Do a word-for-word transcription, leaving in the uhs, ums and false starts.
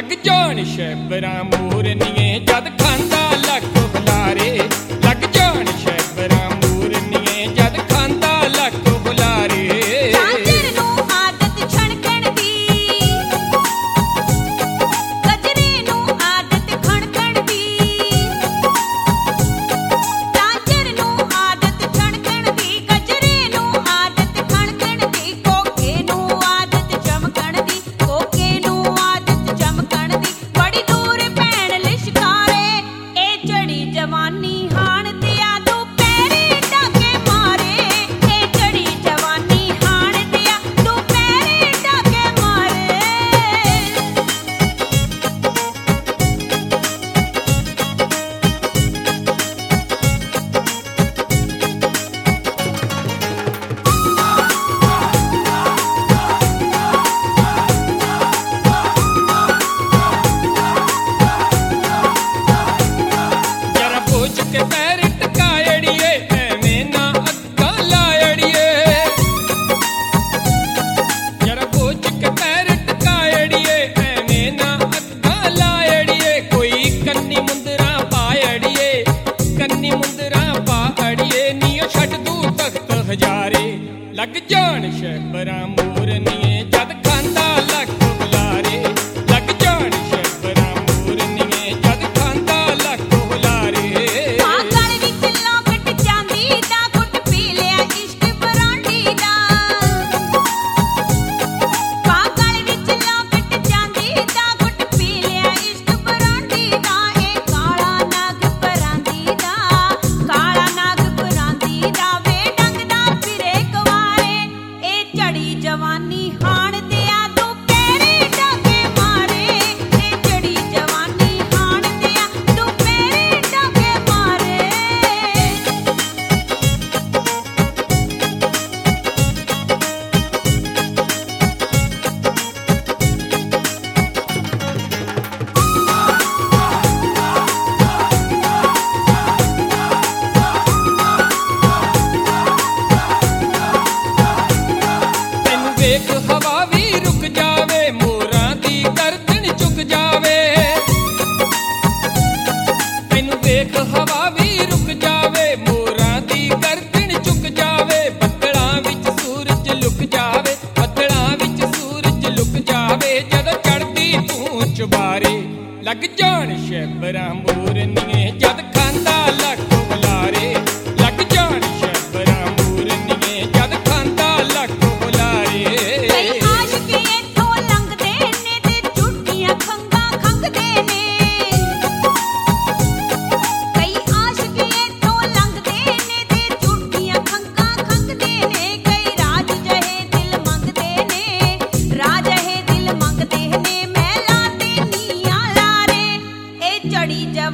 ਲੱਗ ਜਾਣ ਸ਼ੈਬਰਾਂ ਮੂਰਨੀਏ ਜਦ ਖਾਂਦਾ ਲੱਖ ਹੁਲਾਰੇ। ਲੱਗ ਜਾਣ ਸ਼ੈਬਰਾਂ ਮੂਰਨੀਏ ਜਦ ਖਾਂਦਾ ਲੱਖ ਹੁਲਾਰੇ। ਝਾਂਜਰ ਨੂੰ ਆਦਤ ਛਣਕਣ ਦੀ, ਗਜਰੇ ਨੂੰ ਆਦਤ ਖਣਕਣ ਦੀ। ਝਾਂਜਰ ਨੂੰ ਆਦਤ ਛਣਕਣ ਦੀ, ਗਜਰੇ ਨੂੰ ਆਦਤ ਖਣਕਣ ਦੀ। ਕੋਕੇ ਨੂੰ ਆਦਤ ਚਮਕਣ ਦੀ, ਕੋਕੇ ਨੂੰ ਆਦਤ ਚਮਕਣ ਦੀ। ਬੜੀ ਦੂਰ ਭੈਣ ਲਿਸ਼ਕਾਰੇ, ਇਹ ਚੜੀ ਜਵਾਨੀ ਹਾਣ ਤੇ ਆ ਦੁਪਹਿਰੇ ਡਾਕੇ ਮਾਰੇ। ਇਹ ਚੜੀ ਜਵਾਨੀ ਹਾਣ ਤੇ ਆ ਦੁਪਹਿਰੇ ਡਾਕੇ ਮਾਰੇ। ਜਰਾ ਪੁੱਛ ਕੇ ਪੈਰ ਟਕਾਇੜੀਏ ਐਵੇਂ ਨਾ ਅੱਗਾ ਲਾਇੜੀਏ। ਜਰਾ ਪੁੱਛ ਕੇ ਪੈਰ ਟਕਾਇੜੀਏ ਐਵੇਂ ਨਾ ਅੱਗਾ ਲਾਇੜੀਏ। ਕੋਈ ਕੰਨੀ ਮੁੰਦਰਾਂ ਪਾਇੜੀਏ, ਕੰਨੀ ਮੁੰਦਰਾਂ ਪਾੜੀਏ। ਨੀਓ ਛੱਡ ਦੂ ਤਖਤ ਹਜ਼ਾਰੇ। ਲੱਗ ਜਾਣ ਸ਼ੈਬਰਾਂ ਮੂਰਨੀਏ ਜਦ ਖਾਂਦਾ ਲੱਖ ਹੁਲਾਰੇ। ਲੱਗ ਜਾਣ ਸ਼ੈਬਰਾਂ ਮੂਰਨੀਏ ਜਦ ਖਾਂਦਾ ਲੱਖ ਹੁਲਾਰੇ। ਆ ਗਲ ਵਿੱਚ ਲੋਕਟ ਜਾਂਦੀ ਦਾ, ਘੁੱਟ ਪੀ ਲਿਆ ਇਸ਼ਕ ਬਰਾਂਡੀ ਦਾ। ਆ ਗਲ ਵਿੱਚ ਲੋਕਟ ਜਾਂਦੀ ਦਾ, ਘੁੱਟ ਪੀ ਲਿਆ ਇਸ਼ਕ ਬਰਾਂਡੀ ਦਾ। ਇਹ ਕਾਲਾ ਨਾਗ ਪਰਾਂਦੀ ਦਾ, ਕਾਲਾ ਨਾਗ ਪਰਾਂਦੀ ਦਾ। ਵੇ ਡੰਗਦਾ ਫਿਰੇ ਕੁਆਰੇ, ਇਹ ਚੜੀ ਜਵਾਨੀ ਹਾਣ ਤੇ ਆ ਦੁਪਹਿਰੇ ਡਾਕੇ ਮਾਰੇ। ਇਹ ਚੜੀ ਜਵਾਨੀ ਹਾਣ ਤੇ ਆ ਦੁਪਹਿਰੇ ਡਾਕੇ ਮਾਰੇ। ਤੈਨੂੰ ਵੇਖ ਹਵਾ ਵੀ ਰੁਕ ਜਾਵੇ, ਮੋਰਾਂ ਦੀ ਗਰਦਨ ਝੁਕ ਜਾਵੇ। ਤੈਨੂੰ ਵੇਖ ਹਵਾ ਵੀ ਰੁਕ ਜਾਵੇ, ਮੋਰਾਂ ਦੀ ਗਰਦਨ ਝੁਕ ਜਾਵੇ। ਬੱਦਲਾਂ ਵਿੱਚ ਸੂਰਜ ਲੁਕ ਜਾਵੇ, ਬੱਦਲਾਂ ਵਿੱਚ ਸੂਰਜ ਲੁਕ ਜਾਵੇ। ਜਦੋਂ ਚੜ੍ਹਦੀ ਤੂੰ ਚੁਬਾਰੇ। ਲੱਗ ਜਾਣ ਸ਼ੈਬਰਾਂ ਮੂਰਨੀਏ ਜਦ ਖਾਂਦਾ ਲੱਖ ਹੁਲਾਰੇ। ਲੱਗ ਜਾਣ ਸ਼ੈਬਰਾਂ ਮੂਰਨੀਏ ਜਦ ਖਾਂਦਾ ਲੱਖ ਹੁਲਾਰੇ। ਕਈ ਆਸ਼ਿਕ ਇੱਥੋਂ ਲੰਘਦੇ ਨੇ ਤੇ ਝੂਠੀਆਂ ਖੰਘਾਂ ਖੰਘਦੇ ਨੇ। ਕਈ ਆਸ਼ਿਕ ਇੱਥੋਂ ਲੰਘਦੇ ਨੇ ਤੇ ਝੂਠੀਆਂ ਖੰਘਾਂ ਖੰਘਦੇ ਨੇ। ਕਈ ਰਾਜ ਜਹੇ ਦਿਲ ਮੰਗਦੇ ਨੇ, ਰਾਜ ਇਹ ਦਿਲ ਮੰਗਦੇ ਨੇ। ਮਹਿਲਾਂ ਤੇ ਨੀਆਂ ਲਾਰੇ, ਇਹ ਚੜੀ